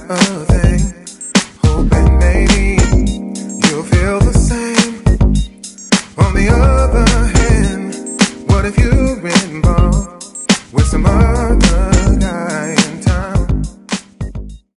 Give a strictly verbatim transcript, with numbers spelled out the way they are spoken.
a thing, hoping maybe you'll feel the same. On the other hand, what if you